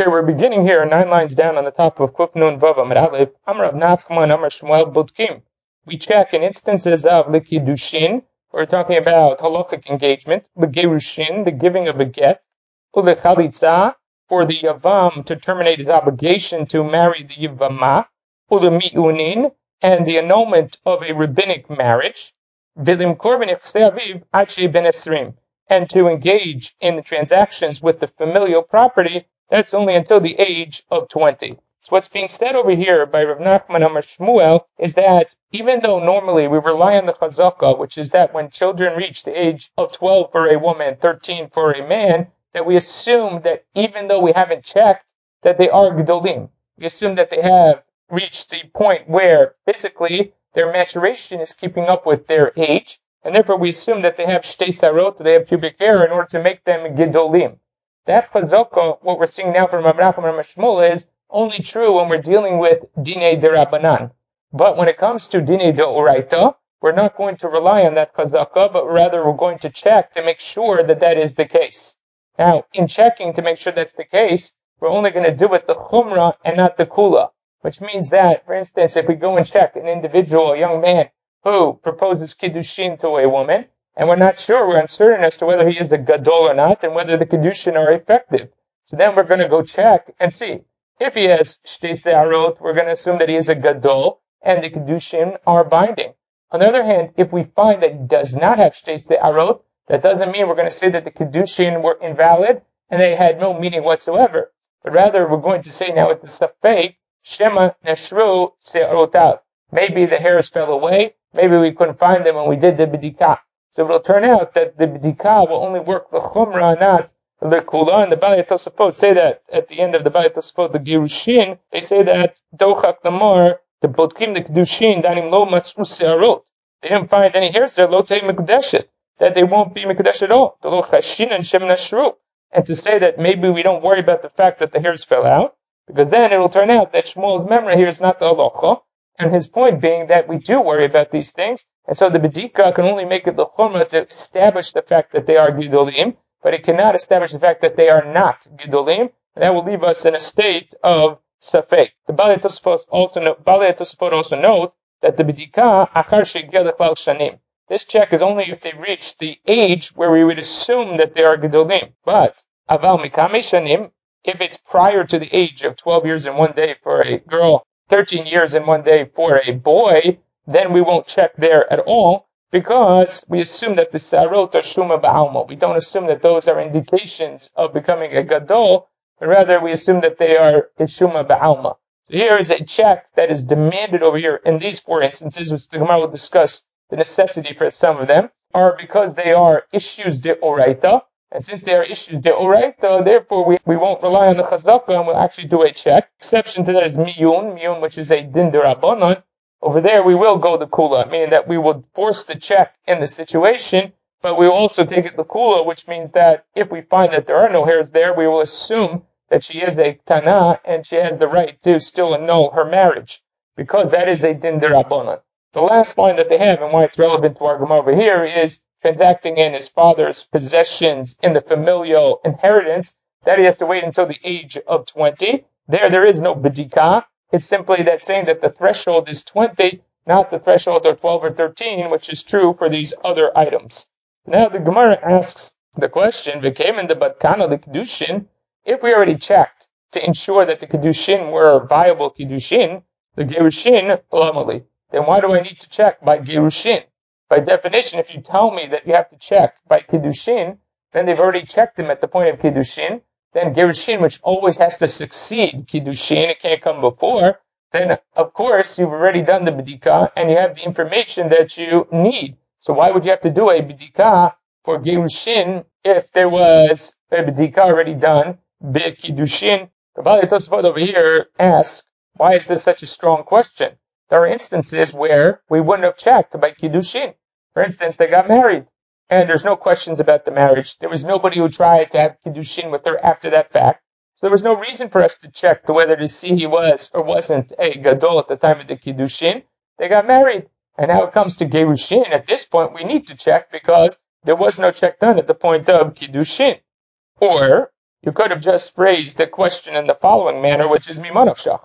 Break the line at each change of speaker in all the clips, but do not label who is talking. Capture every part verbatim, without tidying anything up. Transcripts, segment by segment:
Okay, we're beginning here nine lines down on the top of Kuf Nun Vav Amud Aleph. Amar Rav Nachman, Amar Shmuel Bodkim. We check in instances of Likidushin. We're talking about halachic engagement, Begerushin, the giving of a get, Ulechalitza, for the Yavam to terminate his obligation to marry the Yavama, Ulemiunin, and the annulment of a rabbinic marriage, Vilim Korban Yechsei Aviv Achi Ben Esrim, and to engage in the transactions with the familial property. That's only until the age of twenty. So what's being said over here by Rav Nachman Amar Shmuel is that even though normally we rely on the chazakah, which is that when children reach the age of twelve for a woman, thirteen for a man, that we assume that even though we haven't checked, that they are gedolim. We assume that they have reached the point where physically their maturation is keeping up with their age, and therefore we assume that they have shtei sarot, they have pubic hair, in order to make them gedolim. That chazakah, what we're seeing now from Rav Nachman Amar Shmuel, is only true when we're dealing with dinei derabanan. But when it comes to dinei deoraita, we're not going to rely on that chazakah, but rather we're going to check to make sure that that is the case. Now, in checking to make sure that's the case, we're only going to do it the chumrah and not the kula, which means that, for instance, if we go and check an individual, a young man, who proposes kiddushin to a woman, and we're not sure, we're uncertain as to whether he is a gadol or not, and whether the kiddushin are effective. So then we're going to go check and see. If he has shtei se'arot, we're going to assume that he is a gadol, and the kiddushin are binding. On the other hand, if we find that he does not have shtei se'arot, that doesn't mean we're going to say that the kiddushin were invalid, and they had no meaning whatsoever. But rather, we're going to say now with the safek, shema nashru se'arotav. Maybe the hairs fell away, maybe we couldn't find them when we did the bidikah. So it'll turn out that the bidikah will only work the chumrah, not the kula. And the Balei Tosafot say that at the end of the Balei Tosafot, the Girushin, they say that dochak namar, the bodkim the kedushin, danim lo matzu se'arot. They didn't find any hairs there, lo tei mekudeshet, that they won't be mekudesh at all. Lo chashin and shem nashru. And to say that maybe we don't worry about the fact that the hairs fell out, because then it will turn out that Shmuel's memory here is not the halacha. And his point being that we do worry about these things, and so the bedika can only make it the chumrah to establish the fact that they are gidolim, but it cannot establish the fact that they are not gidolim, and that will leave us in a state of safek. The Balei Tosafot also note, Balei Tosafot also note that the bedika achar shegiel lechlal shanim. This check is only if they reach the age where we would assume that they are gedolim. But aval mikame shanim, if it's prior to the age of twelve years and one day for a girl, thirteen years and one day for a boy, then we won't check there at all, because we assume that the sarot are shuma ba'alma. We don't assume that those are indications of becoming a gadol, but rather we assume that they are shuma ba'alma. So here is a check that is demanded over here in these four instances, which the Gemara will discuss the necessity for some of them, are because they are issues de oraita, and since they are issues de oraita, therefore we, we won't rely on the chazakah and we'll actually do a check. Exception to that is miyun, miyun which is a din de rabbanon. Over there we will go the kula, meaning that we will force the check in the situation, but we will also take it the kula, which means that if we find that there are no hairs there, we will assume that she is a tana and she has the right to still annul her marriage, because that is a din de rabbanon. The last line that they have, and why it's relevant to our Gemara over here, is transacting in his father's possessions in the familial inheritance, that he has to wait until the age of twenty. There, there is no bedika. It's simply that saying that the threshold is twenty, not the threshold of twelve or thirteen, which is true for these other items. Now the Gemara asks the question, V'kemen de batkana the kedushin, if we already checked to ensure that the kedushin were viable kedushin, the gerushin, lamali, then why do I need to check by gerushin? By definition, if you tell me that you have to check by kiddushin, then they've already checked them at the point of kiddushin. Then gerushin, which always has to succeed kiddushin, it can't come before. Then, of course, you've already done the bedika and you have the information that you need. So why would you have to do a bedika for gerushin if there was a bedika already done be kiddushin? The Balei Tosafot over here asks, why is this such a strong question? There are instances where we wouldn't have checked by kiddushin. For instance, they got married, and there's no questions about the marriage. There was nobody who tried to have kiddushin with her after that fact. So there was no reason for us to check to whether to see he was or wasn't a gadol at the time of the kiddushin. They got married. And now it comes to gerushin. At this point, we need to check because there was no check done at the point of kiddushin. Or you could have just phrased the question in the following manner, which is mimanavshach.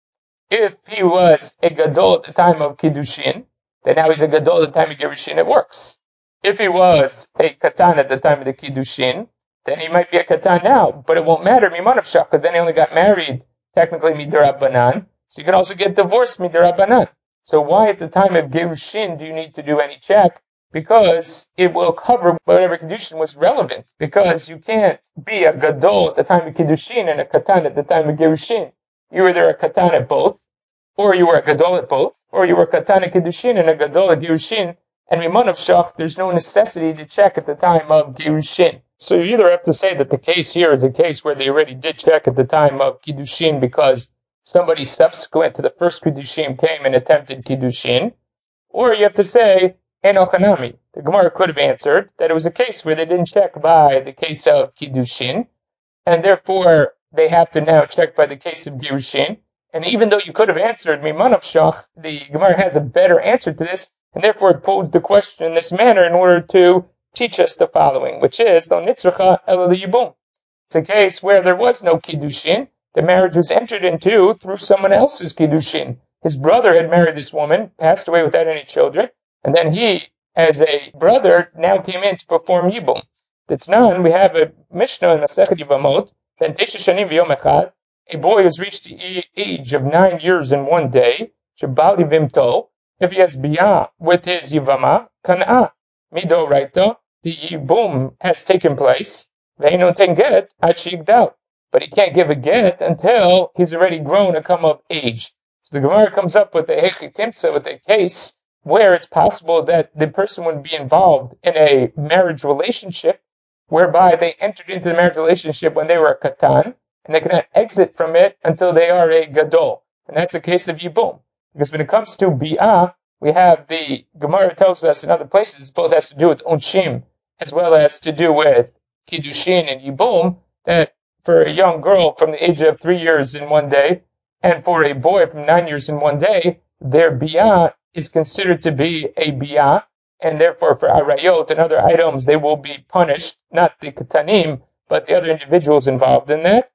If he was a gadol at the time of kiddushin, then now he's a gadol at the time of girushin. It works. If he was a katan at the time of the kiddushin, then he might be a katan now, but it won't matter mimanavshach, because then he only got married technically midrabanan. So you can also get divorced midrabanan. So why at the time of girushin do you need to do any check? Because it will cover whatever kiddushin was relevant. Because you can't be a gadol at the time of kiddushin and a katan at the time of girushin. You were either a katan at both, or you were a gadol at both, or you were a katan at kiddushin and a gadol at girushin. And mimanavshach, there's no necessity to check at the time of girushin. So you either have to say that the case here is a case where they already did check at the time of kiddushin because somebody subsequent to the first kiddushin came and attempted kiddushin, or you have to say enochanami. The Gemara could have answered that it was a case where they didn't check by the case of kiddushin, and therefore they have to now check by the case of girushin. And even though you could have answered mimanavshach, the Gemara has a better answer to this, and therefore it posed the question in this manner in order to teach us the following, which is lo nitzracha ela liyibum. It's a case where there was no kiddushin. The marriage was entered into through someone else's kiddushin. His brother had married this woman, passed away without any children, and then he, as a brother, now came in to perform yibum. That's none. We have a Mishnah in Masechet Yevamot, ben tisha shanim v'yom echad, a boy who's reached the age of nine years and one day, shebal yivimto, if he has biyah with his yivama, kan'ah, mido raita, the yibum has taken place, ve'ino ten get, ad sheyigdal. But he can't give a get until he's already grown and come of age. So the Gemara comes up with the hechi timtza, with a case where it's possible that the person would be involved in a marriage relationship whereby they entered into the marriage relationship when they were a katan, and they cannot exit from it until they are a gadol. And that's a case of yibum. Because when it comes to bi'ah, we have the Gemara tells us in other places, both has to do with onshim, as well as to do with kiddushin and yibum, that for a young girl from the age of three years in one day, and for a boy from nine years in one day, their bi'ah is considered to be a bi'ah, and therefore for arayot and other items, they will be punished, not the katanim, but the other individuals involved in that.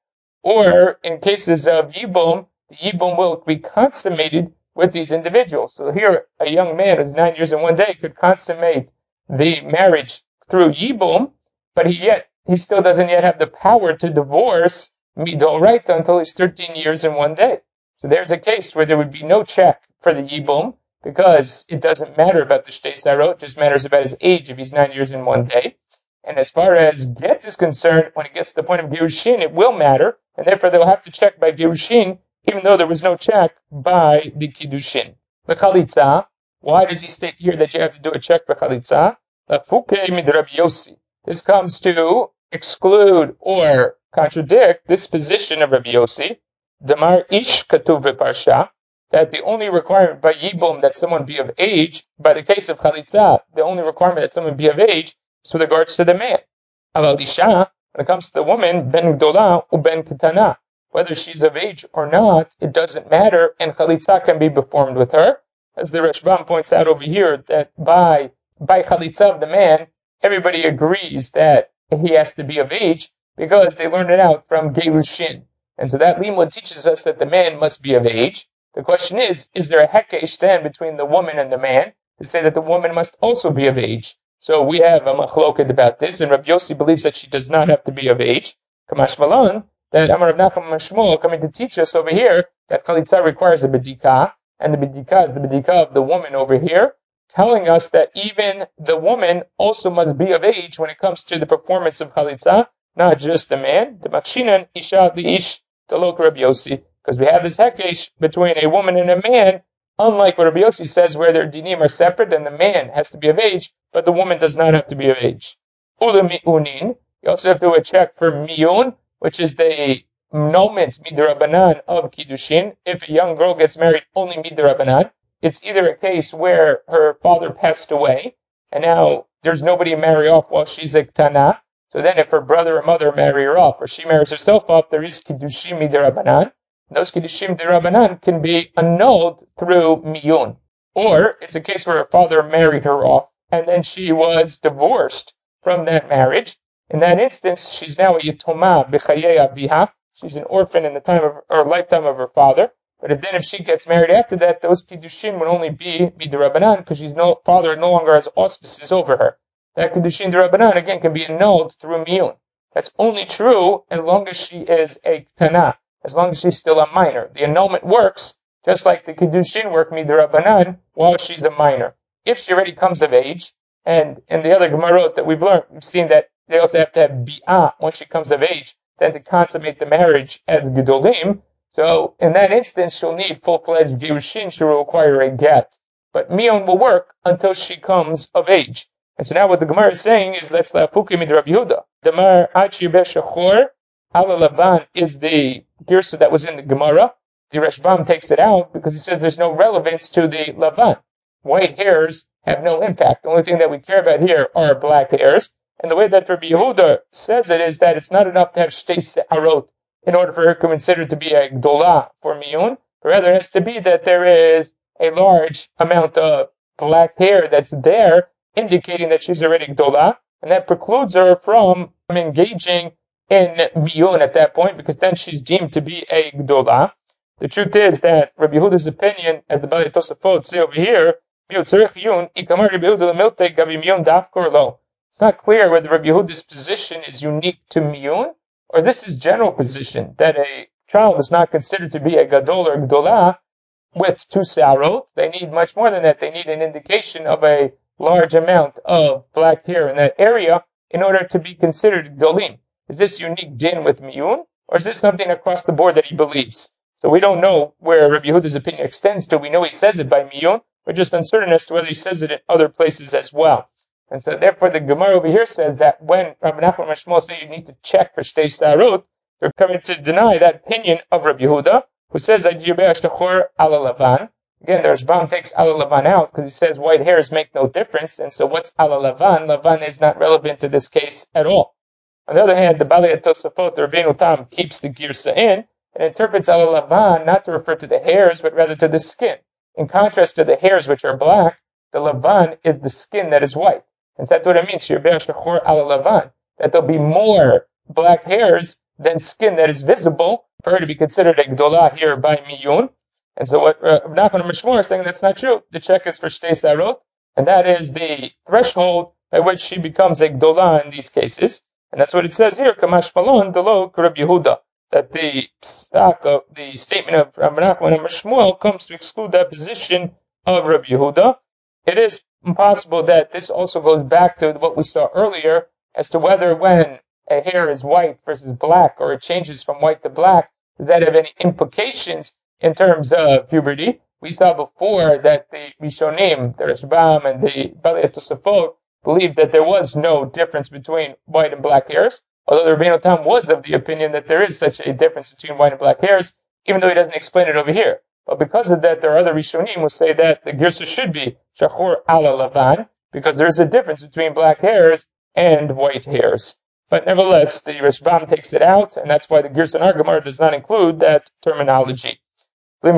Or in cases of yibum, the yibum will be consummated with these individuals. So here, a young man who's nine years and one day could consummate the marriage through yibum, but he yet he still doesn't yet have the power to divorce midoraita until he's thirteen years and one day. So there's a case where there would be no check for the yibum, because it doesn't matter about the shtei sarot, it just matters about his age if he's nine years and one day. And as far as get is concerned, when it gets to the point of girushin, it will matter, and therefore they'll have to check by girushin, even though there was no check by the kiddushin. The chalitza, why does he state here that you have to do a check by chalitza? This comes to exclude or contradict this position of Rabbi Yossi, Damar ish katuv v'parsha, that the only requirement by yibum that someone be of age, by the case of chalitza, the only requirement that someone be of age is with regards to the man. Aval isha, when it comes to the woman, ben gdola u ben ketana, whether she's of age or not, it doesn't matter, and chalitza can be performed with her. As the Rashbam points out over here, that by by chalitza of the man, everybody agrees that he has to be of age, because they learned it out from gerushin. And so that limud teaches us that the man must be of age. The question is, is there a hekesh then between the woman and the man to say that the woman must also be of age? So we have a machloket about this, and Rabbi Yossi believes that she does not have to be of age. Kamash Malan, that Amar Rav Nachman Shmuel coming to teach us over here that chalitza requires a bedika, and the bedika is the bedika of the woman over here, telling us that even the woman also must be of age when it comes to the performance of chalitza, not just the man. The makshinan isha the ish the lok Rabbi Yossi, because we have this hekesh between a woman and a man, unlike what Rabbi Yossi says, where their dinim are separate, and the man has to be of age, but the woman does not have to be of age. Ulu mi'unin, you also have to do a check for miyun, which is the annulment midrabanan of kiddushin. If a young girl gets married only midrabanan, it's either a case where her father passed away, and now there's nobody to marry off while she's a ktana. So then if her brother or mother marry her off, or she marries herself off, there is kiddushim midrabanan. Those kiddushim midrabanan can be annulled through miyun. Or it's a case where her father married her off, and then she was divorced from that marriage, In that instance, she's now a Yitoma B'chayei Aviha. She's an orphan in the time of or lifetime of her father. But if then if she gets married after that, those Kiddushin would only be Midrabanan because she's no father no longer has auspices over her. That Kiddushin Darabanan again can be annulled through Miyun. That's only true as long as she is a Ktana, as long as she's still a minor. The annulment works just like the Kiddushin work Midrabanan while she's a minor. If she already comes of age, and in the other Gemarot that we've learned, we've seen that they also have to have bi'ah once she comes of age, then to consummate the marriage as Gedolim. So in that instance, she'll need full-fledged Gerushin, she will require a get. But Mion will work until she comes of age. And so now what the Gemara is saying is, let's la'fuki mid Rabbi Yehuda. Damar Achi Beshachor, Ala Lavan is the Girsa that was in the Gemara. The Rashbam takes it out because he says there's no relevance to the Lavan. White hairs have no impact. The only thing that we care about here are black hairs. And the way that Rabbi Yehuda says it is that it's not enough to have shtei se'arot in order for her to be considered to be a gdola for miyun. Rather, it has to be that there is a large amount of black hair that's there, indicating that she's already gdola, and that precludes her from engaging in miyun at that point, because then she's deemed to be a gdola. The truth is that Rabbi Yehuda's opinion, as the Balei Tosafot say over here, it's not clear whether Rabbi Yehuda's position is unique to miyun, or this is general position, that a child is not considered to be a gadol or gdola with two se'arot. They need much more than that. They need an indication of a large amount of black hair in that area in order to be considered gdolim. Is this unique din with miyun, or is this something across the board that he believes? So we don't know where Rabbi Yehuda's opinion extends to. We know he says it by miyun. We're just uncertain as to whether he says it in other places as well. And so therefore the Gemara over here says that when Rabbi Nachman and Shmuel say you need to check for shtei sarut, they're coming to deny that opinion of Rabbi Yehuda, who says that Yibeh Ashtachor ala Lavan. Again, the Rashbam takes ala Lavan out because he says white hairs make no difference, and so what's ala Lavan? Lavan is not relevant to this case at all. On the other hand, the Balei Tosafot, the Rabbeinu Tam, keeps the Girsa in and interprets ala Lavan not to refer to the hairs, but rather to the skin. In contrast to the hairs which are black, the Lavan is the skin that is white. And so that's what it means, Yibeh Ashtachor ala Lavan, that there'll be more black hairs than skin that is visible for her to be considered a gdola here by miyun. And so what uh, Nachman and Shmuel are saying, that's not true. The check is for shtei sarot, and that is the threshold by which she becomes a gdola in these cases. And that's what it says here, Kamash Malon, Delo, Rabbi Yehuda, that the uh, the statement of Rabbi Nachman and Shmuel comes to exclude that position of Rabbi Yehuda. It is possible that this also goes back to what we saw earlier as to whether when a hair is white versus black, or it changes from white to black, does that have any implications in terms of puberty? We saw before that the Rishonim, the Rashbam, and the Balei Tosafot believed that there was no difference between white and black hairs, although the Rabbeinu Tam was of the opinion that there is such a difference between white and black hairs, even though he doesn't explain it over here. But because of that, there are other Rishonim who say that the Girsa should be Shachor ala Lavan, because there is a difference between black hairs and white hairs. But nevertheless, the Rashbam takes it out, and that's why the Girsa Gemara does not include that terminology. The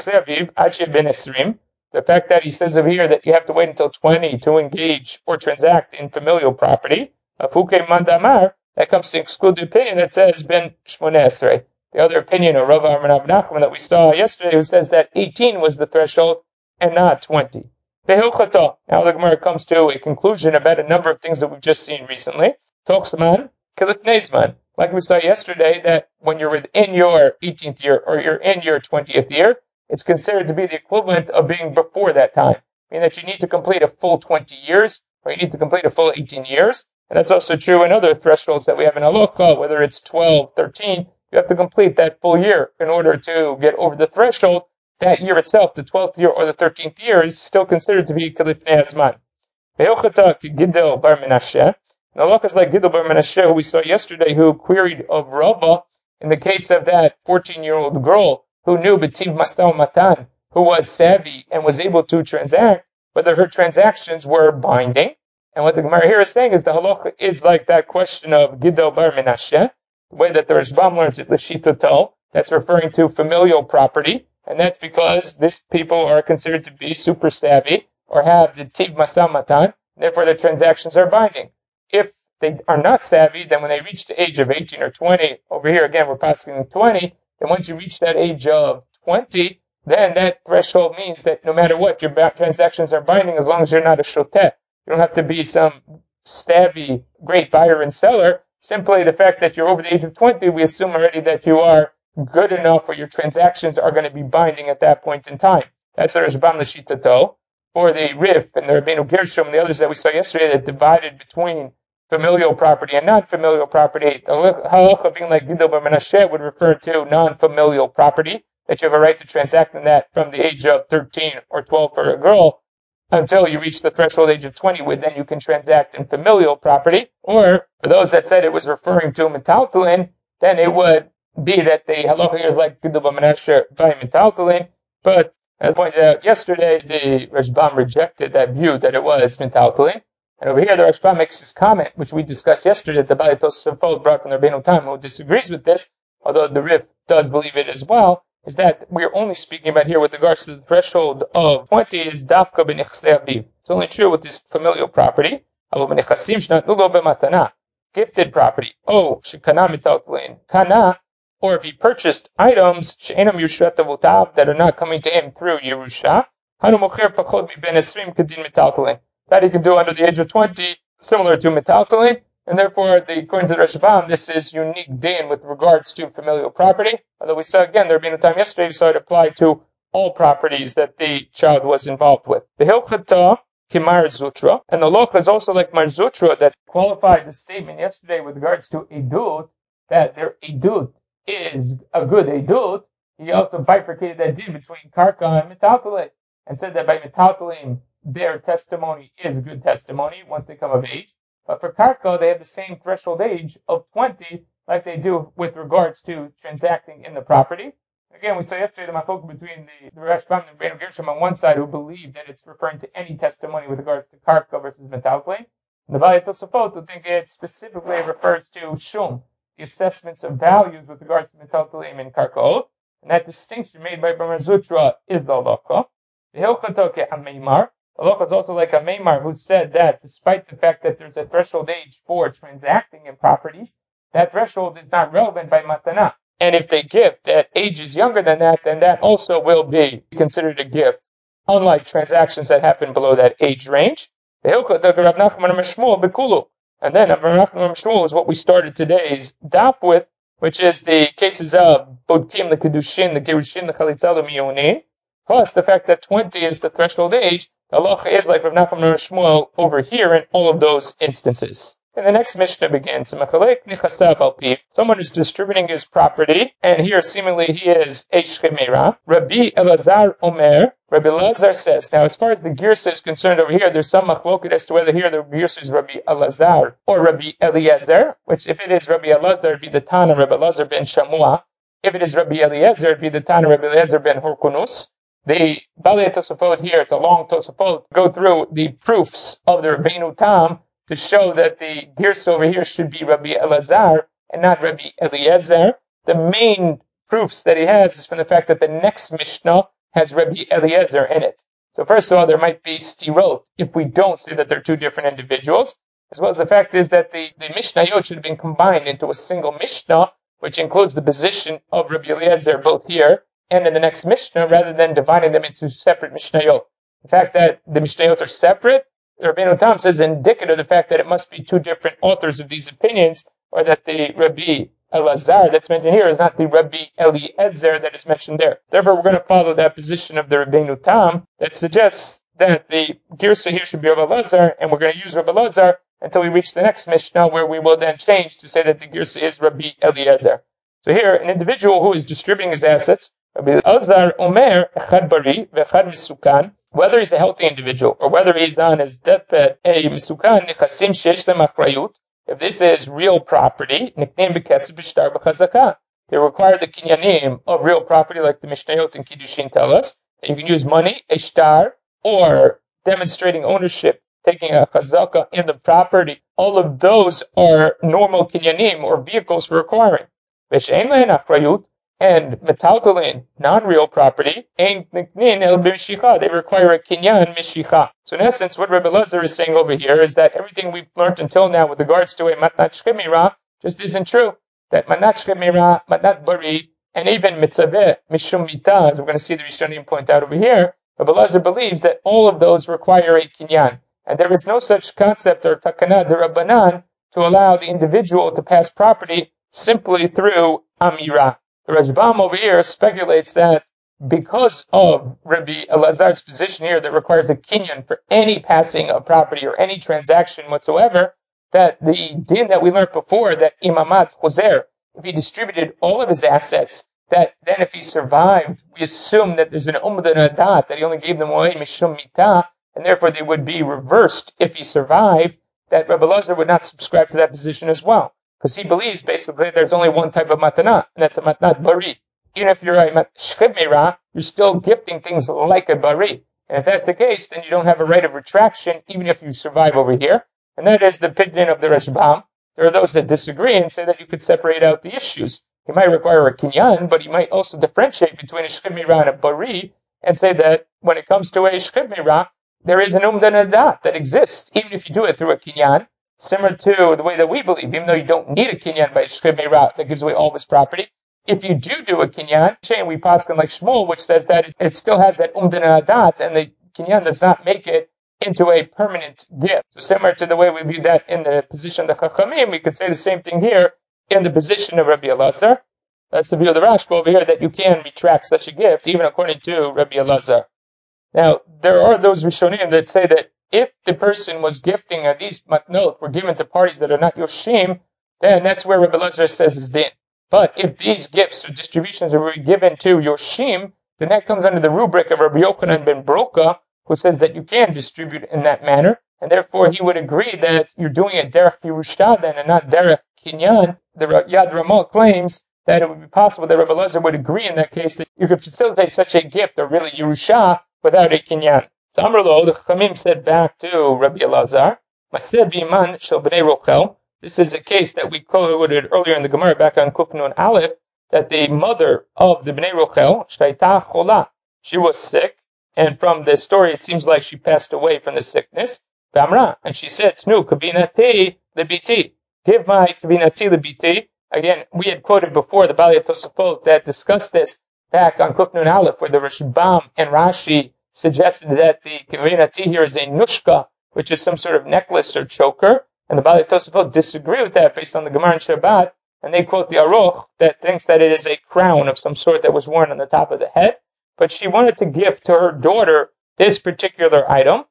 fact that he says over here that you have to wait until twenty to engage or transact in familial property, that comes to exclude the opinion that says ben shmoneh esrei. The other opinion of Rav Amar Nachman that we saw yesterday, who says that eighteen was the threshold and not twenty. Now the Gemara comes to a conclusion about a number of things that we've just seen recently. Tochsman, Kilifneisman. Like we saw yesterday, that when you're within your eighteenth year or you're in your twentieth year, it's considered to be the equivalent of being before that time. Meaning that you need to complete a full twenty years, or you need to complete a full eighteen years. And that's also true in other thresholds that we have in Halacha, whether it's twelve, thirteen, you have to complete that full year in order to get over the threshold. That year itself, the twelfth year or the thirteenth year, is still considered to be Kilifnei Hazman. Gidel Bar Menashe. And Halacha is like Gidel Bar Menashe, who we saw yesterday, who queried of Rava in the case of that fourteen-year-old girl who knew B'tiv Masal Matan, who was savvy and was able to transact, whether her transactions were binding. And what the Gemara here is saying is the halacha is like that question of Gidel Bar Menashe, the way that the Rashbam learns it, L'shitoto, that's referring to familial property, and that's because these people are considered to be super savvy or have the Tiv Masal Matan, therefore their transactions are binding. If they are not savvy, then when they reach the age of eighteen or twenty, over here again we're passing twenty, then once you reach that age of twenty, then that threshold means that no matter what, your transactions are binding as long as you're not a shoteh. You don't have to be some savvy, great buyer and seller. Simply the fact that you're over the age of twenty, we assume already that you are good enough or your transactions are going to be binding at that point in time. That's the Rashbam L'Shitato. For the Rif and the Rabbeinu Gershom and the others that we saw yesterday that divided between familial property and non-familial property, the halacha being like Gidol Bar Menashe would refer to non-familial property, that you have a right to transact in that from the age of thirteen or twelve for a girl until you reach the threshold age of twenty, where then you can transact in familial property. Or for those that said it was referring to metaltalin, then it would be that the halacha here is like Gidol Bar Menashe by metaltalin, but as pointed out yesterday, the Rashbam rejected that view that it was metaltalin. And over here, the Rashbam makes this comment, which we discussed yesterday, that the Baalei Tosafot brought from the Rabbeinu Tam, who disagrees with this, although the Rif does believe it as well, is that we're only speaking about here with regards to the threshold of twenty is dafka b'nechsei aviv. It's only true with this familial property. Gifted property. Oh, shekana metaltalin. Kana, or if he purchased items she'enam Yerushat avotav that are not coming to him through Yerusha, hanu mocher pachot ben esrim kedin metaltalin. That he can do under the age of twenty, similar to metaltalin, and therefore, the, according to the Rashbam, this is unique din with regards to familial property. Although we saw again, there being a time yesterday, we saw it applied to all properties that the child was involved with. The Hilchata Kimar Zutra, and the Loch is also like Mar Zutra that qualified the statement yesterday with regards to Edut, that their Edut is a good Edut. He also bifurcated that din between Karka and Metaltalim, and said that by Metaltalim, their testimony is a good testimony once they come of age. But for Karka, they have the same threshold age of twenty, like they do with regards to transacting in the property. Again, we saw yesterday the machloek between the, the Rashbam and Rabbeinu Gershom on one side, who believe that it's referring to any testimony with regards to Karka versus Metaltalin. And the Baalei Tosafot who think it specifically refers to Shum, the assessments of values with regards to Metaltalin and Karkaot. And that distinction made by Bar Zutra is the halacha. The Hilchatoke HaMeimar. The halacha is also like a Meimar who said that despite the fact that there's a threshold age for transacting in properties, that threshold is not relevant by Matana. And if they gift at ages younger than that, then that also will be considered a gift, unlike transactions that happen below that age range. And then Rav Nachman Shmuel is what we started today's daf with, which is the cases of Bodkim, the Kedushin, the Gerushin, the Chalitza, the Miyunin, plus the fact that twenty is the threshold age. The halacha is like Rav Nachman Shmuel over here in all of those instances. And the next Mishnah begins. Someone is distributing his property, and here seemingly he is Eish Chemera. Rabbi Elazar Omer. Rabbi Elazar says. Now, as far as the Girsa is concerned over here, there's some machloket as to whether here the Girsa is Rabbi Elazar or Rabbi Eliezer, which if it is Rabbi Elazar, it'd be the Tana Rabbi Elazar ben Shamua. If it is Rabbi Eliezer, it'd be the Tana Rabbi Eliezer ben Horkunus. The Baalei Tosafot here, it's a long Tosafot, go through the proofs of the Rabbeinu Tam to show that the Girsa over here should be Rabbi Elazar and not Rabbi Eliezer. The main proofs that he has is from the fact that the next Mishnah has Rabbi Eliezer in it. So first of all, there might be stirot if we don't say that they're two different individuals, as well as the fact is that the, the Mishnayot should have been combined into a single Mishnah, which includes the position of Rabbi Eliezer both here and in the next Mishnah, rather than dividing them into separate Mishnayot. The fact that the Mishnayot are separate, Rabbeinu Tam says, indicative of the fact that it must be two different authors of these opinions, or that the Rabbi Elazar that's mentioned here is not the Rabbi Eliezer that is mentioned there. Therefore, we're going to follow that position of the Rabbeinu Tam that suggests that the Girsa here should be Rabbi Elazar, and we're going to use Rabbi Elazar until we reach the next Mishnah, where we will then change to say that the Girsa is Rabbi Eliezer. So here, an individual who is distributing his assets, Rabbi Elazar Omer, Echad Bari, Vechad Misukan, whether he's a healthy individual or whether he's on his deathbed, a Misukan, Nechasim Shesh Lem Achrayut, if this is real property, Nikneim B'Kesef B'Shtar B'Chazaka, they require the kinyanim of real property, like the Mishnayot and Kiddushin tell us. And you can use money, a shtar, or demonstrating ownership, taking a chazaka in the property. All of those are normal kinyanim or vehicles for acquiring. V'she'en lehen achrayut, and metaltalin, non-real property, ein niknin el b'mishicha, they require a kinyan mishicha. So in essence, what Rebbe Elazar is saying over here is that everything we've learned until now with regards to a matnat shchemira just isn't true. That matnat shchemira, matnat bari, and even mitzaveh mishum mita, as we're going to see the Rishonim point out over here, Rebbe Elazar believes that all of those require a kinyan, and there is no such concept or takana d'Rabbanan to allow the individual to pass property simply through amira. The Rashbam over here speculates that because of Rabbi Elazar's position here that requires a kinyan for any passing of property or any transaction whatsoever, that the din that we learned before, that imamat choser, if he distributed all of his assets, that then if he survived, we assume that there's an umdan adat, that he only gave them away mishum mita, and therefore they would be reversed if he survived, that Rabbi Elazar would not subscribe to that position as well. Because he believes basically there's only one type of matana, and that's a matnat bari. Even if you're a shchemira, you're still gifting things like a bari. And if that's the case, then you don't have a right of retraction, even if you survive over here. And that is the opinion of the Rashbam. There are those that disagree and say that you could separate out the issues. He might require a kinyan, but he might also differentiate between a shchemira and a bari, and say that when it comes to a shchemira, there is an umdan adat that exists, even if you do it through a kinyan. Similar to the way that we believe, even though you don't need a kinyan by shchemira that gives away all of his property, if you do do a kinyan, we paskin like Shmuel, which says that it, it still has that umdan adat, and the kinyan does not make it into a permanent gift. So similar to the way we view that in the position of the Chachamim, we could say the same thing here in the position of Rabbi Elazar. That's the view of the Rashba over here, that you can retract such a gift, even according to Rabbi Elazar. Now, there are those Rishonim that say that if the person was gifting, or these matnot were given to parties that are not Yoshim, then that's where Rabbi Elazar says is din. But if these gifts or distributions are given to Yoshim, then that comes under the rubric of Rabbi Yochanan ben Broka, who says that you can distribute in that manner, and therefore he would agree that you're doing it derech Yerusha then, and not derech Kinyan. The Yad Ramah claims that it would be possible that Rabbi Elazar would agree in that case that you could facilitate such a gift, or really Yerusha, without a kinyan. So Amrlo, the Chachamim said back to Rabbi Elazar, Maseh biman shel bnei Rochel. This is a case that we quoted earlier in the Gemara back on Kuf Nun Aleph, that the mother of the bnei Rochel, shtaita chola, she was sick, and from the story it seems like she passed away from the sickness. V'amra, and she said, Tnu kavinati lebiti, give my kavinati lebiti. Again, we had quoted before the Bali Tosafot that discussed this back on Kuf Nun Aleph, where the Rashbam and Rashi suggested that the kavinati here is a nushka, which is some sort of necklace or choker, and the Bali Tosafot disagree with that based on the Gemara and Shabbat, and they quote the Aruch that thinks that it is a crown of some sort that was worn on the top of the head, but she wanted to give to her daughter this particular item.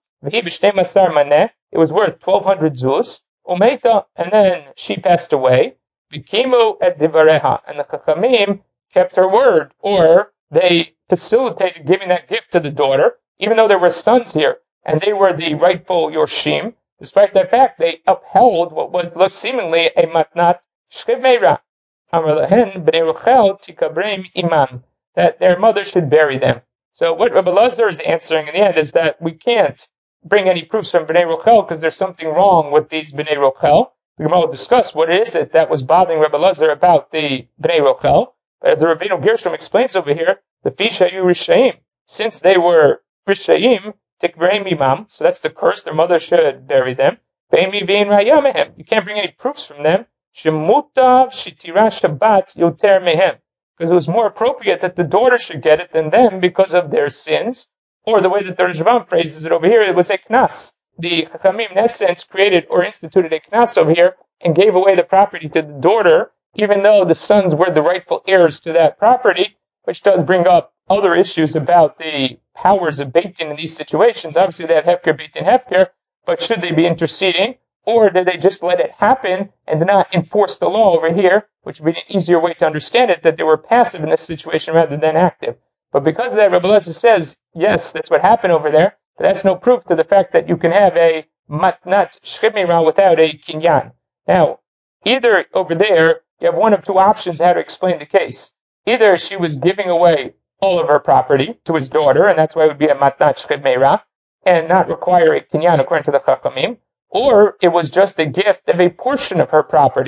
It was worth twelve hundred zuz, umeita, and then she passed away. Vikimu et divareha, and the Chachamim kept her word, or they facilitated giving that gift to the daughter, even though there were sons here, and they were the rightful Yorshim. Despite that fact, they upheld what was looked seemingly a matnat shchemera. Amar lahen bnei Rochel tikabreim imam, that their mother should bury them. So what Rabbi Elazar is answering in the end is that we can't bring any proofs from bnei Rochel because there's something wrong with these bnei Rochel. The Gemara will discuss what is it that was bothering Rabbi Elazar about the bnei Rochel. But as the Rabbeinu Gershom explains over here, the Fishayu Rishayim, since they were Rishayim, Tikbreim Imam, so that's the curse, their mother should bury them. Be'emi ve'in raya mehem, you can't bring any proofs from them. Shemutav shitira Shabbat yoter mehem, because it was more appropriate that the daughter should get it than them because of their sins. Or the way that the Rashbam phrases it over here, it was a knas. The Chachamim, in essence, created or instituted a knas over here and gave away the property to the daughter, even though the sons were the rightful heirs to that property, which does bring up other issues about the powers of Beit Din in these situations. Obviously, they have Hefker, Beit Din, Hefker, but should they be interceding, or did they just let it happen and not enforce the law over here, which would be an easier way to understand it, that they were passive in this situation rather than active. But because of that, Rabbi Elazar says, yes, that's what happened over there, but that's no proof to the fact that you can have a matnat shchemira without a kinyan. Now, either over there, you have one of two options how to explain the case. Either she was giving away all of her property to his daughter, and that's why it would be a matnat shchemira, and not require a kinyan according to the Chachamim, or it was just a gift of a portion of her property.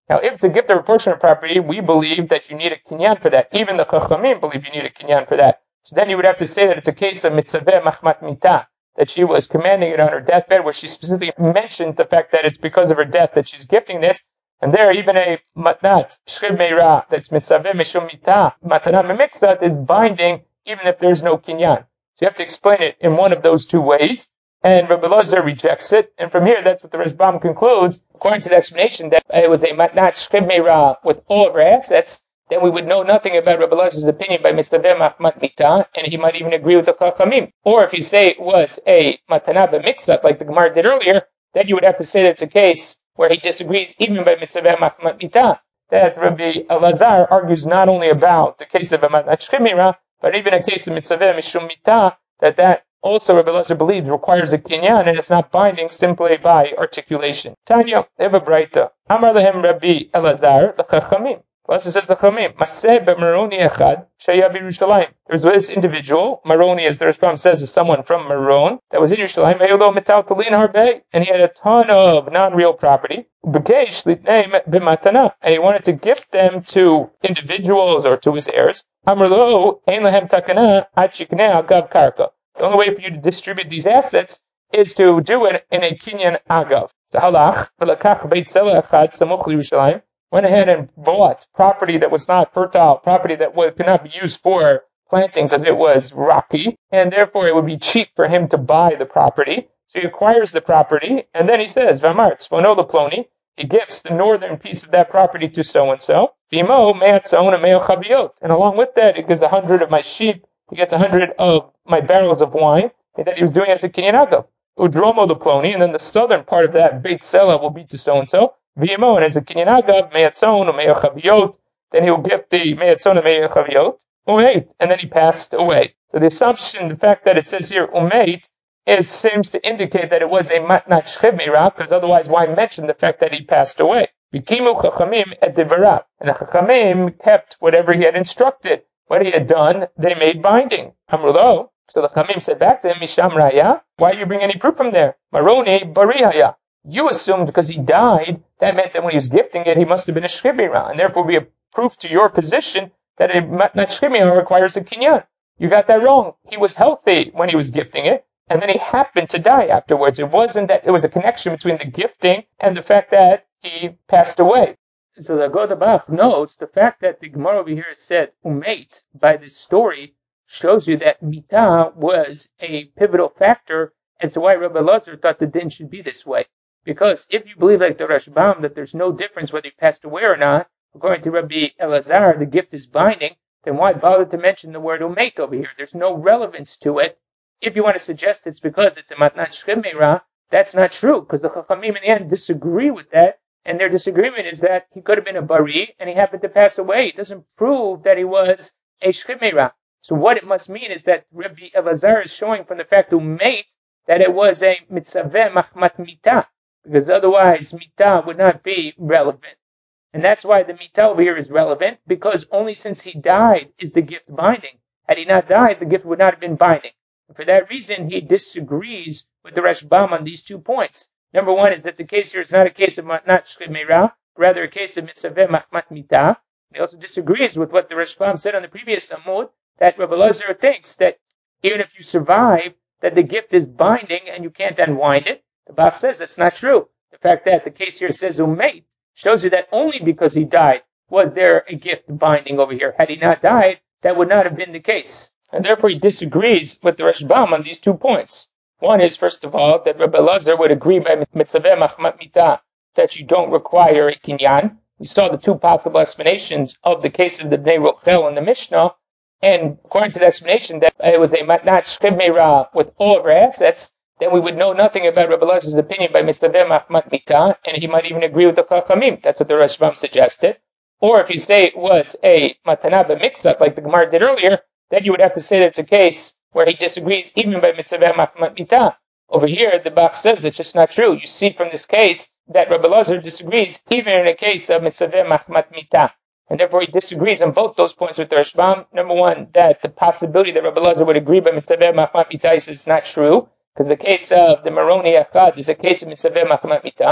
Now, if it's a gift of a portion of property, we believe that you need a kinyan for that. Even the chachamim believe you need a kinyan for that. So then you would have to say that it's a case of mitzaveh machmat mita, that she was commanding it on her deathbed, where she specifically mentioned the fact that it's because of her death that she's gifting this. And there, even a matnat, shchib meira, that's mitzaveh mishum mita, matana memiksat, is binding even if there's no kinyan. So you have to explain it in one of those two ways. And Rabbi Elazar rejects it. And from here, that's what the Rashbam concludes, according to the explanation, that it was a matnat shchib meira with all of her assets, then we would know nothing about Rabbi Elazar's opinion by mitzaveh machmat mita, and he might even agree with the chachamim. Or if you say it was a matana b'miksat, like the Gemara did earlier, then you would have to say that it's a case where he disagrees even by mitzaveh machmat mita. That Rabbi Elazar argues not only about the case of a matnat shchib meira, but even a case of mitzaveh mishum mita, that that also Rabbi Elazar believes requires a kinyan, and it's not binding simply by articulation. Tanya, they have a braita. Amar lehem Rabbi Elazar, the chachamim. Elazar says the Chachamim, Maseh b'Maroni echad shaya b'Yerushalayim. There's this individual, Maroni, as the Rashbam says, is someone from Maron, that was in Yerushalayim, V'yolo metal talin harbei, and he had a ton of non-real property, B'keish litneim b'matana, and he wanted to gift them to individuals or to his heirs. Amar lo, ein lehem takana, ad shiknei agav karka. The only way for you to distribute these assets is to do it in a kinyan agav. So halach, v'lakach beit zela echad samuch l'Yerushalayim, went ahead and bought property that was not fertile, property that would, could not be used for planting because it was rocky, and therefore it would be cheap for him to buy the property. So he acquires the property, and then he says, V'amar tzvono leploni, he gives the northern piece of that property to so-and-so, V'imo me'atzon and me'o chaviyot, and along with that, he gives a hundred of my sheep, he gets a hundred of my barrels of wine, that he was doing as a kinyan agav. Udromo leploni, and then the southern part of that Beit Sela will be to so-and-so, V'imo, and as a kinyan agav, me'atzon and me'o chaviyot, then he will give the me'atzon and me'o chaviyot, umeit, and then he passed away. So the assumption, the fact that it says here umeit, is seems to indicate that it was a matnat shchib meira, because otherwise why mention the fact that he passed away? V'kimu chachamim et devarav, and the chachamim kept whatever he had instructed. What he had done, they made binding. Amrulo, so the chachamim said back to him, Misham raya, why do you bring any proof from there? Maroni barihaya. You assumed because he died, that meant that when he was gifting it, he must have been a shchib meira, and therefore be a proof to your position that a matnat shchib meira requires a kinyan. You got that wrong. He was healthy when he was gifting it, and then he happened to die afterwards. It wasn't that it was a connection between the gifting and the fact that he passed away. So the Godabach notes the fact that the Gemara over here said umeit by this story shows you that mita was a pivotal factor as to why Rabbi Elazar thought the din should be this way. Because if you believe like the Rashbam that there's no difference whether he passed away or not, according to Rabbi Elazar, the gift is binding, then why bother to mention the word umeit over here? There's no relevance to it. If you want to suggest it's because it's a matnat shchib meira, that's not true, because the Chachamim in the end disagree with that, and their disagreement is that he could have been a bari, and he happened to pass away. It doesn't prove that he was a shchib meira. So what it must mean is that Rabbi Elazar is showing from the fact umeit that it was a mitzaveh machmat mita, because otherwise mita would not be relevant. And that's why the mita over here is relevant, because only since he died is the gift binding. Had he not died, the gift would not have been binding. And for that reason, he disagrees with the Rashbam on these two points. Number one is that the case here is not a case of matnat shchib meira, rather a case of mitzaveh machmat mita. He also disagrees with what the Rashbam said on the previous Amud, that Rabbi Elazar thinks that even if you survive, that the gift is binding and you can't unwind it. The Bach says that's not true. The fact that the case here says umeit shows you that only because he died was there a gift binding over here. Had he not died, that would not have been the case. And therefore he disagrees with the Rashbam on these two points. One is, first of all, that Rabbi Elazar would agree by mitzaveh machmat mita that you don't require a kinyan. We saw the two possible explanations of the case of the Bnei Rochel in the Mishnah, and according to the explanation that it was a matnat shchib meira with all of her assets, then we would know nothing about Rabbi Elazar's opinion by mitzaveh machmat mita, and he might even agree with the Chachamim. That's what the Rashbam suggested. Or if you say it was a matana b'miksat, like the Gemara did earlier, then you would have to say that it's a case where he disagrees even by mitzaveh machmat mita. Over here, the Bach says it's just not true. You see from this case that Rabbi Elazar disagrees even in a case of mitzaveh machmat mita. And therefore he disagrees on both those points with the Rashbam. Number one, that the possibility that Rabbi Elazar would agree by mitzaveh machmat mita is not true, because the case of the Maroni Echad is a case of mitzaveh machmat mita.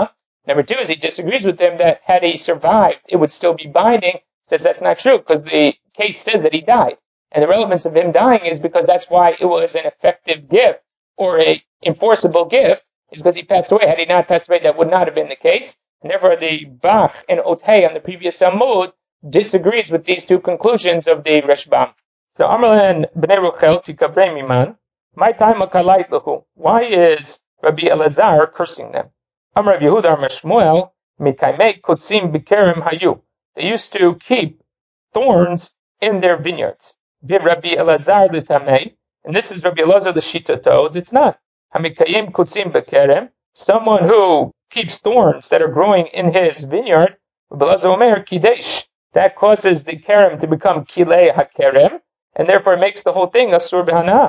Number two is he disagrees with them that had he survived, it would still be binding. Says that's not true because the case says that he died. And the relevance of him dying is because that's why it was an effective gift or a enforceable gift, is because he passed away. Had he not passed away, that would not have been the case. And therefore, the Bach and Otei on the previous Amud disagrees with these two conclusions of the Rashbam. So, Amarlan b'nei Ruchel tikabrei miman. My time akalait lahu. Why is Rabbi Elazar cursing them? Amar Rabbi Yehuda Amar Shmuel mikaimei kutzim b'kerem hayu. They used to keep thorns in their vineyards. Rabbi Elazar l'tamei, and this is Rabbi Elazar the Shitato. It's not. Hamikayim kutzim b'kerem. Someone who keeps thorns that are growing in his vineyard. Rabbi Elazar Omer kidesh. That causes the kerem to become kilei hakerem, and therefore it makes the whole thing asur b'hana.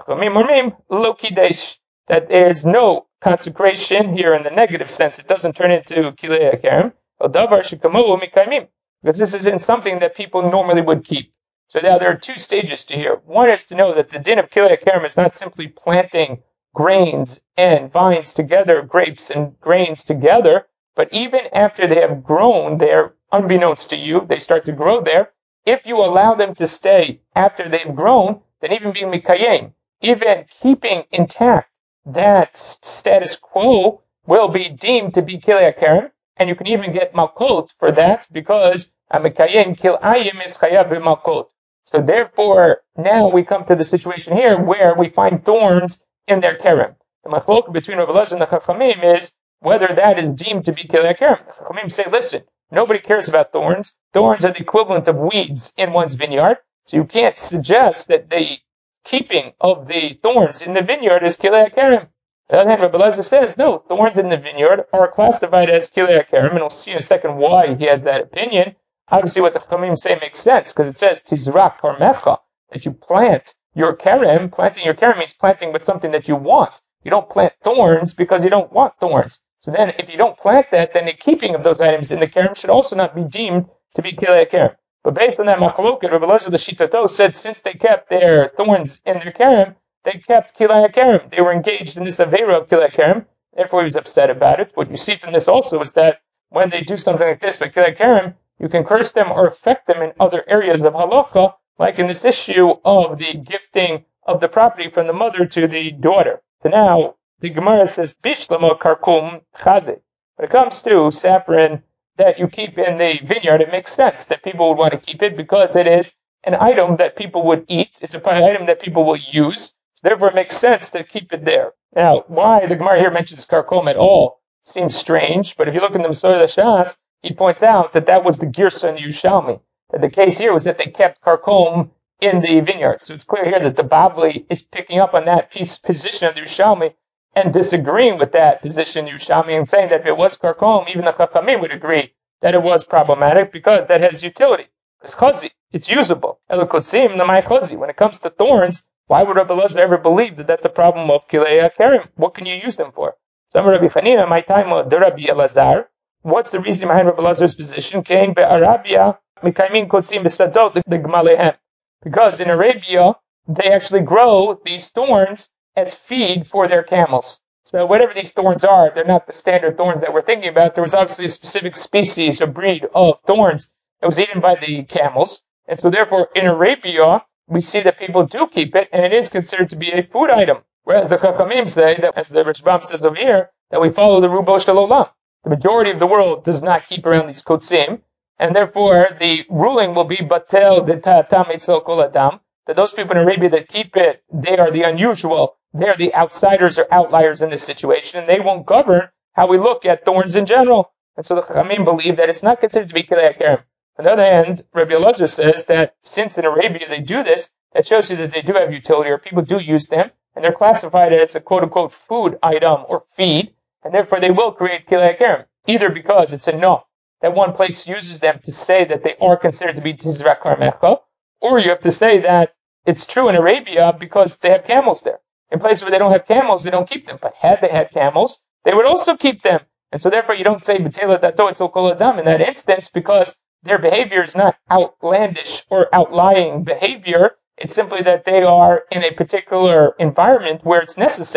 Lo kidesh. That there's no consecration here in the negative sense. It doesn't turn into kilei hakerem. Davar shekamohu mikayim. Because this isn't something that people normally would keep. So now there are two stages to here. One is to know that the din of kilei hakerem is not simply planting grains and vines together, grapes and grains together, but even after they have grown there, unbeknownst to you, they start to grow there. If you allow them to stay after they've grown, then even being mikayim, even keeping intact that status quo will be deemed to be kilei hakerem, and you can even get malkot for that because amikayim kilayim is chayav b'malkot. So therefore, now we come to the situation here where we find thorns in their kerem. The machlok between Rabbi Elazar and the Chachamim is whether that is deemed to be kilei hakerem. The Chachamim say, listen, nobody cares about thorns. Thorns are the equivalent of weeds in one's vineyard. So you can't suggest that the keeping of the thorns in the vineyard is kilei hakerem. On the other hand, Rabbi Elazar says, no, thorns in the vineyard are classified as kilei hakerem, and we'll see in a second why he has that opinion. Obviously, what the Chachamim say makes sense, because it says, tizrak karmecha, that you plant your kerem. Planting your kerem means planting with something that you want. You don't plant thorns because you don't want thorns. So then, if you don't plant that, then the keeping of those items in the kerem should also not be deemed to be kilei hakerem. But based on that machloket, Rabbi Elazar the Shitato said, since they kept their thorns in their kerem, they kept kilei hakerem. They were engaged in this avera of kilei hakerem. Therefore, he was upset about it. What you see from this also is that when they do something like this by kilei hakerem, you can curse them or affect them in other areas of halacha, like in this issue of the gifting of the property from the mother to the daughter. So now, the Gemara says, Bishlama karkum chaze. When it comes to safran that you keep in the vineyard, it makes sense that people would want to keep it because it is an item that people would eat. It's an item that people will use. So therefore, it makes sense to keep it there. Now, why the Gemara here mentions karkum at all seems strange, but if you look in the Masor Shas, he points out that that was the Girsa in the Yerushalmi. That the case here was that they kept karkom in the vineyard. So it's clear here that the Bavli is picking up on that piece, position of the Yerushalmi and disagreeing with that position in the Yerushalmi and saying that if it was karkom, even the Chachamim would agree that it was problematic because that has utility. It's chazi, it's usable. Elokotzim, namai chazi. When it comes to thorns, why would Rabbi Elazar ever believe that that's a problem of kilei hakerem? What can you use them for? Some Rabbi Chanina, my time of the Rabbi Elazar. What's the reason behind Rabbi Elazar's position? Came by Arabia, mikaymin kotzim besadot the gmalehem. Because in Arabia, they actually grow these thorns as feed for their camels. So whatever these thorns are, they're not the standard thorns that we're thinking about. There was obviously a specific species or breed of thorns that was eaten by the camels. And so therefore, in Arabia, we see that people do keep it, and it is considered to be a food item. Whereas the Chachamim say, that, as the Rashbam says over here, that we follow the Rubo Shel Olam. The majority of the world does not keep around these kotzim, and therefore the ruling will be batel de ta'atam etzel kol adam, that those people in Arabia that keep it, they are the unusual, they are the outsiders or outliers in this situation, and they won't govern how we look at thorns in general. And so the Chachamim believe that it's not considered to be kilei hakerem. On the other hand, Rabbi Elazar says that since in Arabia they do this, that shows you that they do have utility, or people do use them, and they're classified as a quote-unquote food item or feed, and therefore they will create kilei hakerem, either because it's enough that one place uses them to say that they are considered to be tizrak karmecha, or you have to say that it's true in Arabia because they have camels there. In places where they don't have camels, they don't keep them. But had they had camels, they would also keep them. And so therefore you don't say b'tela dato etzel kol adam in that instance because their behavior is not outlandish or outlying behavior. It's simply that they are in a particular environment where it's necessary.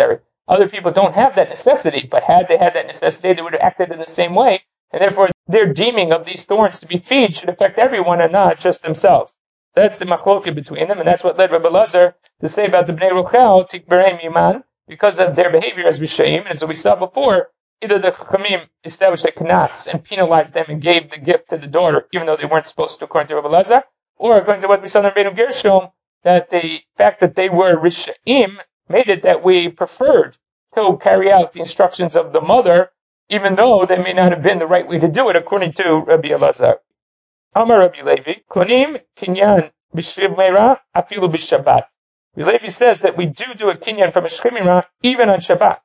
Other people don't have that necessity, but had they had that necessity, they would have acted in the same way, and therefore their deeming of these thorns to be feed should affect everyone and not just themselves. That's the machloket between them, and that's what led Rabbi Elazar to say about the Bnei Rochel, Tikberei Miman, because of their behavior as Rishayim, and as we saw before, either the Chachamim established a knas and penalized them and gave the gift to the daughter, even though they weren't supposed to, according to Rabbi Elazar, or according to what we saw in Rabbeinu Gershom, that the fact that they were Rishayim made it that we preferred to carry out the instructions of the mother, even though they may not have been the right way to do it, according to Rabbi Elazar. Amar Rabbi Levi, Konim kinyan b'shriv meira afilu b'Shabbat. Rabbi Levi says that we do do a kinyan from a shriv meira even on Shabbat.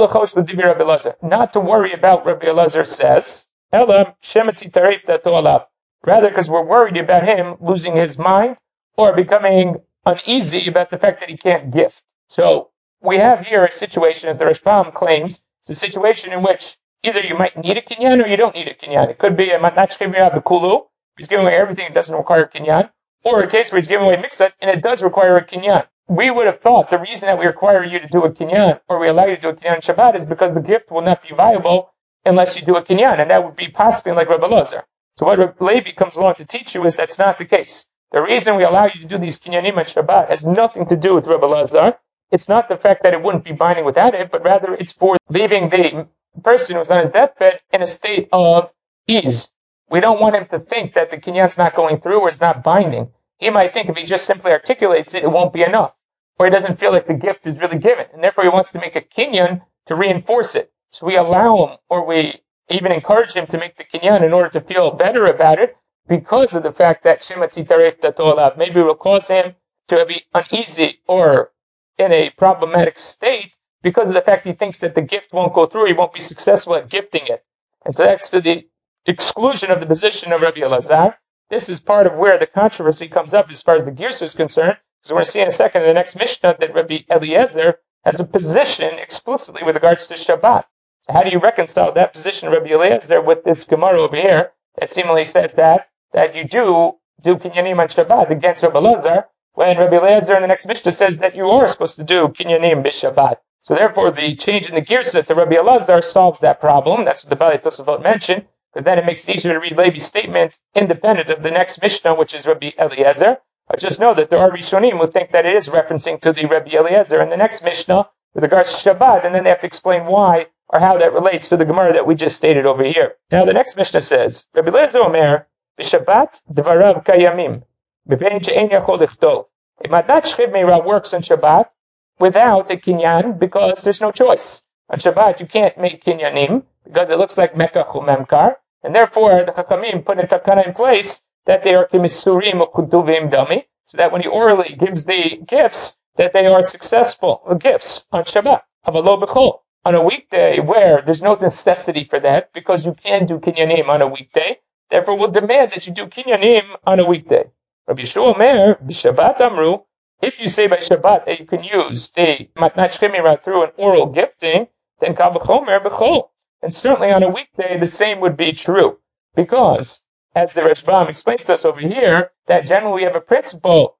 Not to worry about Rabbi Elazar says, Ela shemati tarif dato alav. Rather, because we're worried about him losing his mind or becoming uneasy about the fact that he can't gift. So we have here a situation, as the Rashbam claims, it's a situation in which either you might need a kinyan or you don't need a kinyan. It could be a matnat shriv meira b'kulu, he's giving away everything that doesn't require a kinyan, or a case where he's giving away mixat and it does require a kinyan. We would have thought the reason that we require you to do a kinyan, or we allow you to do a kinyan on Shabbat, is because the gift will not be viable unless you do a kinyan, and that would be possibly like Rabbi Elazar. So what Rabbi Levi comes along to teach you is that's not the case. The reason we allow you to do these kinyanim on Shabbat has nothing to do with Rabbi Elazar. It's not the fact that it wouldn't be binding without it, but rather it's for leaving the person who's on his deathbed in a state of ease. We don't want him to think that the kinyan's not going through or it's not binding. He might think if he just simply articulates it, it won't be enough. Or he doesn't feel like the gift is really given. And therefore he wants to make a kinyan to reinforce it. So we allow him, or we even encourage him to make the kinyan in order to feel better about it because of the fact that Shemati Taref Datolav maybe will cause him to be uneasy or in a problematic state because of the fact he thinks that the gift won't go through, he won't be successful at gifting it. And so that's to the exclusion of the position of Rabbi Elazar. This is part of where the controversy comes up as far as the Girsa is concerned, because we're going to see in a second in the next Mishnah that Rabbi Eliezer has a position explicitly with regards to Shabbat. So how do you reconcile that position of Rabbi Eliezer with this Gemara over here that seemingly says that that you do do kinyanim on Shabbat against Rabbi Eliezer, when Rabbi Eliezer in the next Mishnah says that you are supposed to do kinyanim b'Shabbat. So therefore the change in the Girsa to Rabbi Eliezer solves that problem. That's what the Bali Tosafot mentioned, because then it makes it easier to read Levi's statement independent of the next Mishnah, which is Rabbi Eliezer. But just know that there are Rishonim who think that it is referencing to the Rabbi Eliezer in the next Mishnah with regards to Shabbat, and then they have to explain why or how that relates to the Gemara that we just stated over here. Now the next Mishnah says, Rabbi Eliezer Omer, B'Shabbat dvarav kayamim, b'pein she'en yachol lichtov. A matnat shchiv meira works on Shabbat without a kinyan because there's no choice. On Shabbat you can't make kinyanim because it looks like mekach umemkar, and therefore the Chachamim put a takana in place that they are kimisurim or kutuvim dami, so that when he orally gives the gifts, that they are successful gifts on Shabbat. Avalo b'chol. On a weekday where there's no necessity for that, because you can do kinyanim on a weekday, therefore we'll demand that you do kinyanim on a weekday. Rabbi Yeshua Omer, b'Shabbat amru, if you say by Shabbat that you can use the matnat shchimira through an oral gifting, then kal v'chomer b'chol. And certainly on a weekday the same would be true, because as the Rashbam explains to us over here, that generally we have a principle,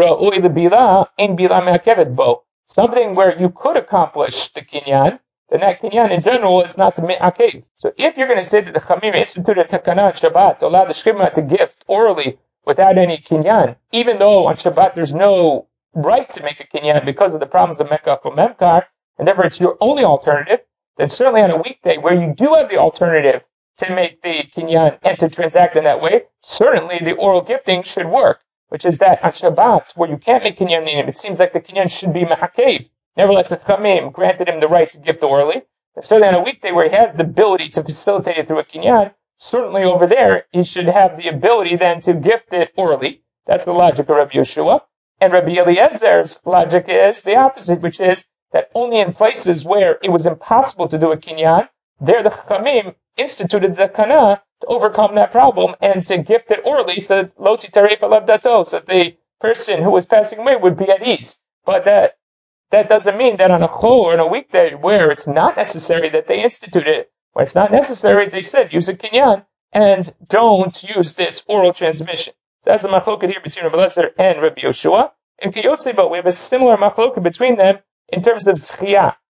something where you could accomplish the kinyan, then that kinyan in general is not the me'akev. So if you're going to say that the Chamim instituted takana on Shabbat to allow the shchima to gift orally without any kinyan, even though on Shabbat there's no right to make a kinyan because of the problems of mekach or memkar, and therefore it's your only alternative, then certainly on a weekday where you do have the alternative to make the kinyan and to transact in that way, certainly the oral gifting should work, which is that on Shabbat, where you can't make kinyan, it seems like the kinyan should be ma'akev. Nevertheless, the Chamim granted him the right to gift orally. And certainly on a weekday where he has the ability to facilitate it through a kinyan, certainly over there, he should have the ability then to gift it orally. That's the logic of Rabbi Yeshua. And Rabbi Eliezer's logic is the opposite, which is that only in places where it was impossible to do a kinyan, there the Chamim instituted the kana to overcome that problem and to gift it orally so that lo titaref alav dato, so that the person who was passing away would be at ease. But that that doesn't mean that on a chol or on a weekday where it's not necessary that they instituted it. When it's not necessary, they said use a kinyan and don't use this oral transmission. So that's the machloket here between Rabbi Eliezer and Rabbi Yoshua. In Kiyotzei, but we have a similar machloket between them in terms of zchiyah.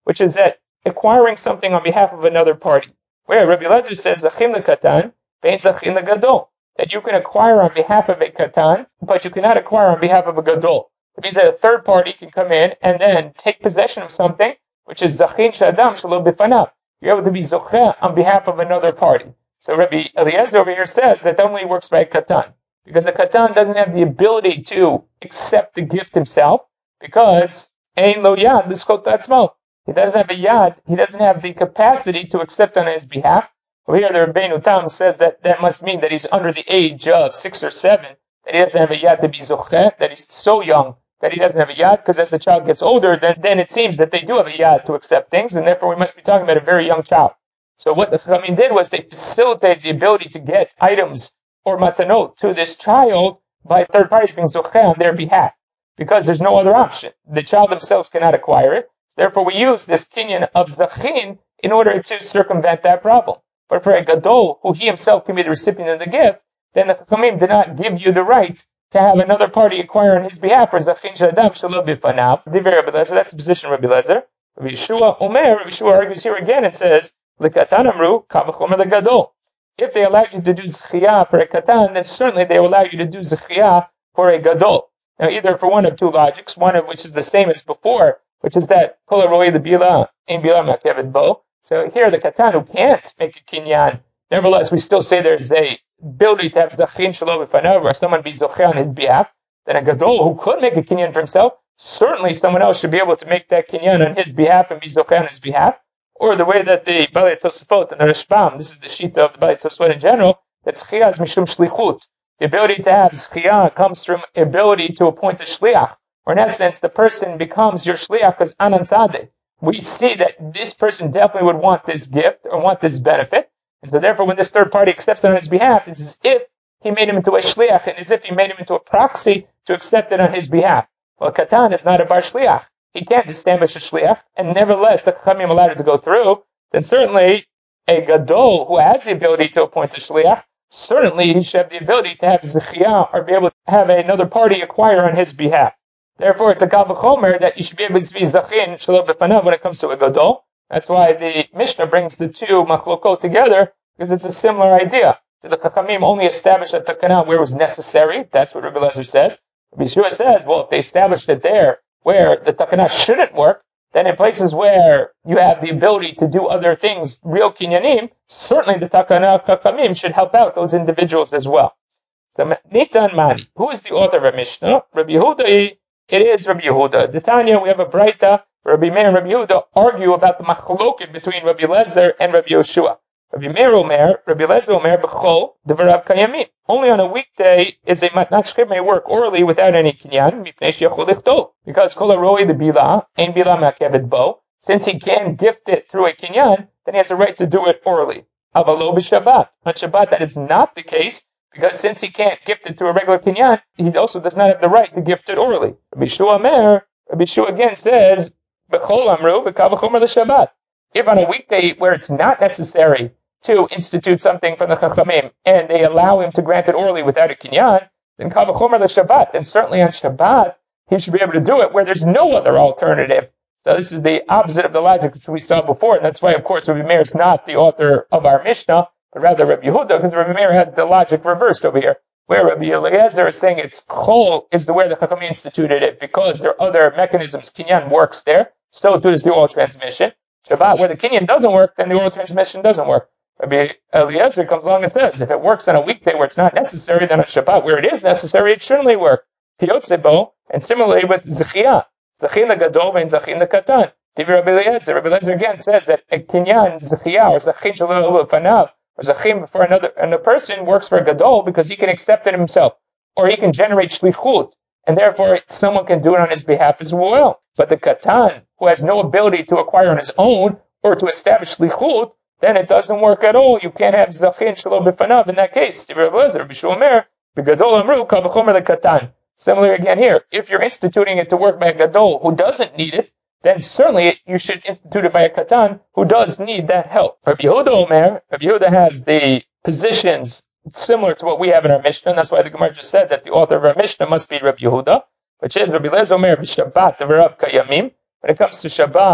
which is that acquiring something on behalf of another party. Where Rabbi Eliezer says, Zachin lekatan, bein zachin legadol, that you can acquire on behalf of a katan, but you cannot acquire on behalf of a gadol. It means that a third party can come in and then take possession of something, which is zachin shadam shelo bifanav. You're able to be zocheh on behalf of another party. So Rabbi Eliezer over here says that only works by a katan, because a katan doesn't have the ability to accept the gift himself, because ein lo yad l'zchot atzmo. He doesn't have a yad, he doesn't have the capacity to accept on his behalf. Over here, the Rabbeinu Tam says that that must mean that he's under the age of six or seven, that he doesn't have a yad to be zocheh, that he's so young that he doesn't have a yad, because as the child gets older, then, then it seems that they do have a yad to accept things, and therefore we must be talking about a very young child. So what the Chachamim did was they facilitated the ability to get items or matanot to this child by third parties being zocheh on their behalf, because there's no other option. The child themselves cannot acquire it. Therefore, we use this kinyan of zachin in order to circumvent that problem. But for a gadol, who he himself can be the recipient of the gift, then the Chachamim did not give you the right to have another party acquire on his behalf, or zachin shadam shelo bifanav. So that's the position of Rabbi Eliezer. Rabbi Yeshua Omer, Rabbi Yeshua argues here again and says, L'katan amru, kavachomer legadol. If they allowed you to do zechiyah for a katan, then certainly they will allow you to do zechiyah for a gadol. Now, either for one of two logics, one of which is the same as before, which is that kol haroi lebila ein bila ma'akevet bo. So here, the katan who can't make a kinyan, nevertheless, we still say there's a ability to have zachin shelo b'fanav, or someone be zocheh on his behalf. Then a gadol who could make a kinyan for himself, certainly someone else should be able to make that kinyan on his behalf and be zocheh on his behalf. Or the way that the Balei Tosafot and the Rashbam, this is the shita of the Balei Tosafot in general, that zchiyah is mishum shlichut. The ability to have zchiyah comes from ability to appoint a shliach. Or in essence, the person becomes your shliach because anan tzadeh. We see that this person definitely would want this gift or want this benefit. And so therefore, when this third party accepts it on his behalf, it's as if he made him into a shliach, and as if he made him into a proxy to accept it on his behalf. Well, katan is not a bar shliach. He can't establish a shliach, and nevertheless the Chachamim allowed it to go through, then certainly a gadol who has the ability to appoint a shliach, certainly he should have the ability to have zechiyah or be able to have another party acquire on his behalf. Therefore, it's a kal v'chomer that you should be able to be zachin shelo b'fanav when it comes to a gadol. That's why the Mishnah brings the two machlokot together, because it's a similar idea. The Chachamim only established a takana where it was necessary. That's what Rabbi Eliezer says. Rabbi Yeshua says, well, if they established it there where the takana shouldn't work, then in places where you have the ability to do other things, real kinyanim, certainly the takana chachamim should help out those individuals as well. So, Nitan Mani, who is the author of a Mishnah? Rabbi Yehuda, it is Rabbi Yehuda. The Tanya, we have a Braita, Rabbi Meir and Rabbi Yehuda argue about the machloket between Rabbi Eliezer and Rabbi Yoshua. Rabbi Meir Omer, Rabbi Eliezer Omer, b'chol devarav kayamim. Only on a weekday is a matnat shchir may work orally without any kinyan, mipnei sheyachol lichtol. Because kol haroi the bila, ein bila ma'akevet bo. Since he can gift it through a kinyan, then he has a right to do it orally. Avalo b'Shabbat. On Shabbat, that is not the case, because since he can't gift it through a regular kinyan, he also does not have the right to gift it orally. Rabbi Shua Omer, Rabbi Shua again says, b'chol amru v'kal v'chomer l'Shabbat. If on a weekday where it's not necessary to institute something from the Chachamim, and they allow him to grant it orally without a kinyan, then kal v'chomer l'Shabbat. And certainly on Shabbat, he should be able to do it where there's no other alternative. So this is the opposite of the logic which we saw before, and that's why, of course, Rabbi Meir is not the author of our Mishnah, but rather Rabbi Yehuda, because Rabbi Meir has the logic reversed over here, where Rabbi Eliezer is saying it's chol is the where the Chachamim instituted it, because there are other mechanisms, kinyan works there, so too does the oral transmission. Shabbat, where the kinyan doesn't work, then the oral transmission doesn't work. Rabbi Eliezer comes along and says, if it works on a weekday where it's not necessary, then on Shabbat, where it is necessary, it shouldn't work. Piyotzebo, and similarly with Zechiyah. Zachin legadol and zachin lekatan. Divi Rabbi Eliezer. Rabbi Eliezer again says that a kinyan, Zechiyah, or zachin shelo b'fanav, or zachin for another, another person works for a gadol because he can accept it himself. Or he can generate shlichut, and therefore someone can do it on his behalf as well. But the katan, who has no ability to acquire on his own, or to establish shlichut, then it doesn't work at all. You can't have zachin shelo b'fanav in that case. Divi Rabbi Eliezer, Rabbi Shua Omer, b'gadol amru kal v'chomer lekatan. Similarly again here, if you're instituting it to work by a gadol who doesn't need it, then certainly you should institute it by a katan who does need that help. Rabbi Yehuda Omer, Rabbi Yehuda has the positions similar to what we have in our Mishnah, and that's why the Gemara just said that the author of our Mishnah must be Rabbi Yehuda, which is Rabbi Eliezer Omer b'Shabbat devarav kayamim. When it comes to Shabbat,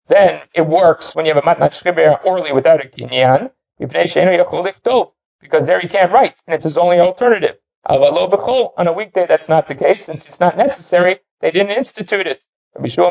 then it works when you have a matnat shchiber orally without a kinyan, because there he can't write, and it's his only alternative. On a weekday, that's not the case. Since it's not necessary, they didn't institute it. If it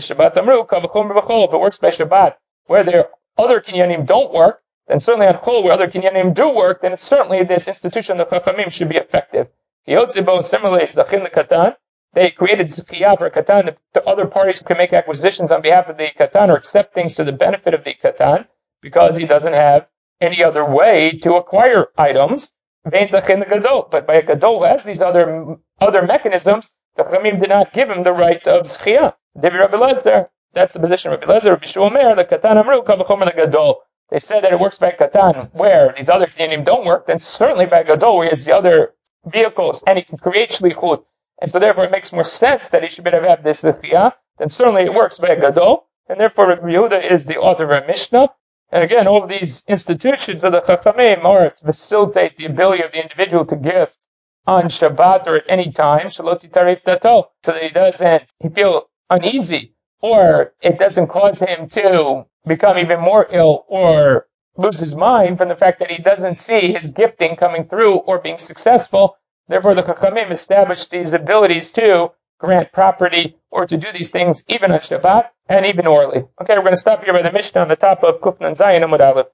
works by Shabbat, where their other kinyanim don't work, then certainly on Chol, where other kinyanim do work, then it's certainly this institution of Chachamim should be effective. Similarly, they created Zechiyah for Katan. The other parties can make acquisitions on behalf of the Katan or accept things to the benefit of the Katan because he doesn't have any other way to acquire items. But by a Gadol who has these other other mechanisms, the Chachamim did not give him the right of Zechiyah. That's the position of Rabbi Lezer. Rabbi Shua Omer, the Katan Amru, Kavachomer the Gadol. They said that it works by Katan, where these other Kinyanim don't work, then certainly by Gadol, where he has the other vehicles, and he can create Shlichut. And so therefore it makes more sense that he should have this Zechiyah, then certainly it works by Gadol, and therefore Rabbi Yehuda is the author of our Mishnah. And again, all of these institutions of the Chachamim are to facilitate the ability of the individual to gift on Shabbat or at any time, Shaloti Tarif Dato, so that he doesn't he feel uneasy, or it doesn't cause him to become even more ill or lose his mind from the fact that he doesn't see his gifting coming through or being successful. Therefore, the Chachamim established these abilities to grant property or to do these things even on Shabbat and even orally. Okay, we're going to stop here by the Mishnah on the top of Kuf Nun Zayin Amud Aleph.